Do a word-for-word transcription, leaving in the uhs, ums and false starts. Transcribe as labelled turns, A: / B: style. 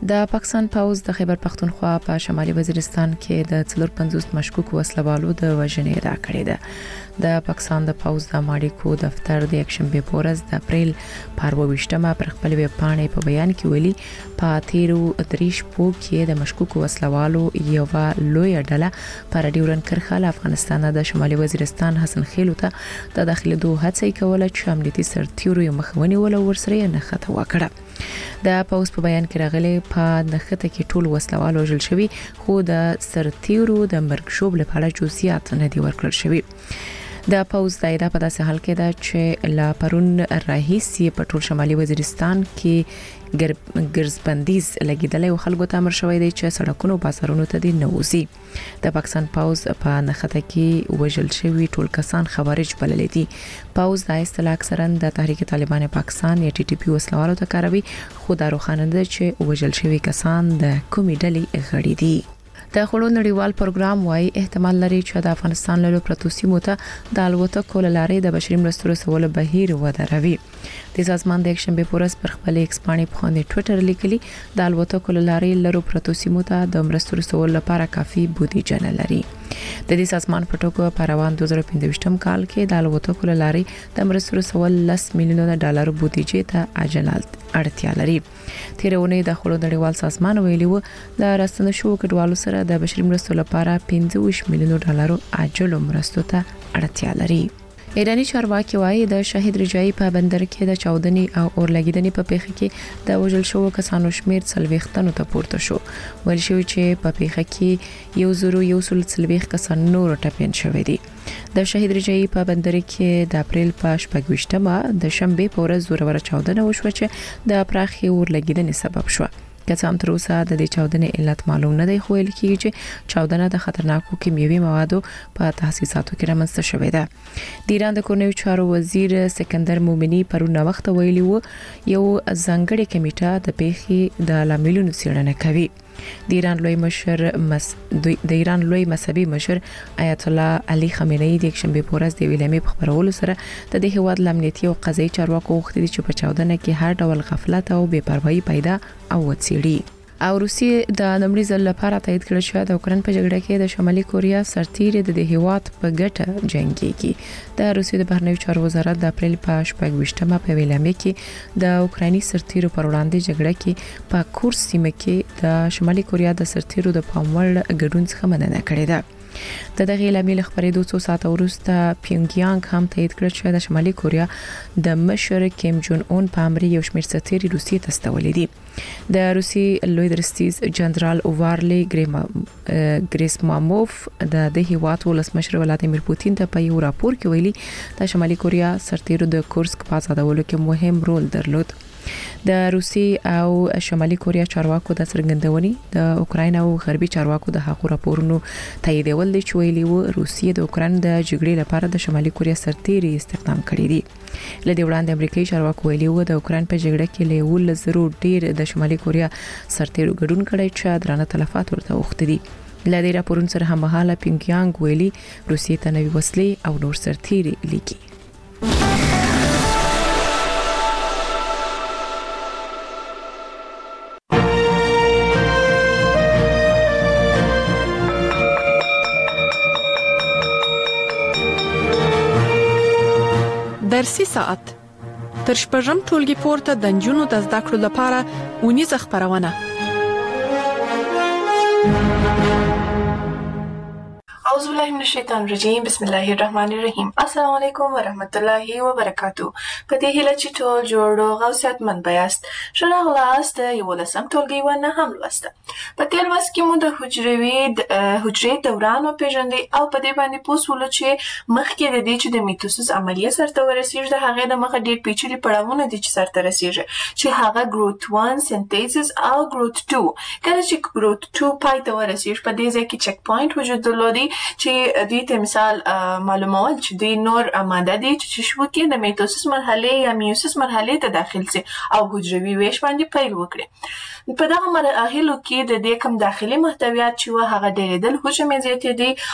A: د پاکستان پوز د خیبر پختونخوا په شمالي وزیرستان کې د څلور پنځوس مشکوک وسلوالو د وژنې ادعا کړې ده. د پاکستان د پوز د ماړیکو دفتر د یکشنبه په ورځ د اپریل په ویشتمه پر خپل ویب پاڼې په بیان کې ویلي په تیرو دریش پو کې د مشکوک وسلوالو یو لوی ډله پر ډیورن کرخه افغانستان د شمالي وزیرستان حسن خیلو ته د داخلي دوه هڅې کوله چې امنیتي سرتیرو یې مخونی ول ورسره نه خطا وکړه. د پوز په بیان کې راغلي په نخته کې ټول وسلوال وژل شوی خو د سرتیرو د مرګ شوب لپاره جزئیات نه دی ورکړل شوی. د پوز د ادعا په داسې حال کې ده چې لا پرون رئیسي په ټول شمالي وزیرستان کې ګرځبندیز لګیدلې او خلکو ته امر شوی دی چې سړکونو او بازارونو ته دي نوځي. د پاکستان پوز په نخته کې وژل شوی ټول کسان خوارج بلل دي. پوز د اصطلاح اکثرا د تحریک طالبان پاکستان یا ټي ټي پی وسلوالو ته کاروي خو د روخانه ده چې وژل شوی کسان د کومې ډلې غړي دي. د خړو نړیوال پروګرام وايي احتمال لري چې د افغانستان له پروتو سیمو ته د الوتکو لارې د بشري مرستو رسولو بهیر ودروي. د سازمان د یکشنبه په ورځ پر خپل ایکس باندې په خونې ټوئیټر لیکلي د الوتکو لارې لرو پروتو سیمو ته د مرستو رسولو لپاره کافي بودیجه نه لري. د دې سازمان په ټکو په روان دوه زره پنځه کال کې د الوتکو لارې د مرستو رسول لس میلیونه ډالر بودیجه ته عاجلات اړتیا لري. تیرونه د خړو نړیوال سازمان ویلي و د راستنه شو کډوالو سره د بشري مرستو لپاره پنځه میلیونه ډالر عاجل مرستو ته اړتیا لري. ایرانی چارواکي وايي د شهید رجایی په بندر کې د چاودنې او اورلګیدنې په پیښه کې د وژل شوو کسانو شمیر څلويختنو ته پورته شو. ویل شوی چې په پیښه کې یو زرو یو سل څلويخ کسان نور ټپین شوی دي. د شهید رجایی په بندر کې د اپریل په شپږمه د شنبه په ورځ زوروره چاودنه وشوه چې د پراخي اورلګیدنې سبب شو. که هم تر اوسه د دې چاودنې علت معلوم نه دی خو ویل کیږي چې چاودنه د خطرناکو کیمیاوي موادو په تاسیساتو کې رامنځته شوې ده. د ایران د کورنیو چارو وزیر سکندر مومنی پرونه وخت ویلي وو یو ځانګړی کمیټه د پیښې د لاملونو څېړنه کوي. د ایران لوی مشر مس د ایران لوی مذهبي مشر آیت الله علي خامنه‌ای د یکشنبه په ورځ د ویلامي په خبرولو سره د دې هواد لامنیتي او قضایي چارواکو غوښتي چې په چاودنه کې هر ډول غفلت او بے پروايي پیدا او وڅېړي. او روسیه د نمړي ځل لپاره تایید کړل چې د اوکرين په جګړه کې د شمالي کوریا سرتیر د دې هیواد په ګټه جنگيږي. د روسیې د بهرنیو چارو وزارت د اپریل په شپږمه په ویلامه کې د اوکرایني سرتیرو پر وړاندې جګړه کې په کورس سیمه کې د شمالي کوریا د سرتیرو د پاموړ ګډون څخه مننه کړې ده. د دغه اعلامیې خبرې دوه ساعت وروسته پیونګیانګ هم تایید کړ چې د شمالي کوریا د مشر کیم جون اون په امر یو شمېر سرتیري روسیې ته استولې دي. د روسي لوی درستیز جنرال اووارلی ګریسماموف د د هیواد ولسمشر ولادیمیر پوتین ته په یو راپور کې ویلي د شمالي کوریا سرتیرو د کورسک په آزادولو کې مهم رول درلود. د روسي او شمالي کوریا چارواکو د څرګندونې د اوکراین او غربي چارواکو د حقوقو راپورونو تاییدول دي چې ویلي وو روسیه د اوکراین د جګړې لپاره د شمالي کوریا سرتیري استخدام کړي دي. لدې وړاندې امریکایي چارواکو ویلي وو د اوکراین په جګړه کې له ول زرو ډیر د شمالي کوریا سرتیرو ګډون کړي چې درانه تلفات ورته وخت دي. لدې راپورونو سره هممهاله پیونګیانګ ویلي روسیې ته نوې وسلې او نور سرتیري لیکي.
B: درسي ساعت تر شپږم ټولګي پورته د نجونو د زده کړو لپاره اونیزه خبرونه.
C: اعوذ بالله من الشیطان الرجیم بسم الله الرحمن الرحیم. السلام علیکم ورحمت الله وبرکاتو. په دې هیله چې ټول جوړ او صحتمند بیاست. ښه راغلاست د یولسم ټولګي و نهم لوسته. په تیر لوست کې مو د حجروي حجرې دوران وپېژندې او په دې باندې پوه شولو چې مخکې د دې چې د میتوسیس عملیه سرته ورسېږي د هغې د مخه ډېر پیچلي پړاوونه دي چې سرته رسېږي چې هغه ګروت ون سنتیسس او ګروت ټو. کله چې ګروت ټو پای ته ورسېږي په دې ځای کې چک پوینټ وجود درلودي چې دوی ته مثال معلومول چې دوی نور ماده دي چې شو کې د میتوسیس مرحله یا میوسیس مرحله ته داخل سي او حجروي ویش باندې پیل وکړي. په دغه مراحلو کې د دې کوم داخلي محتویات چې هغه ډېرېدل حجم زیاتې دي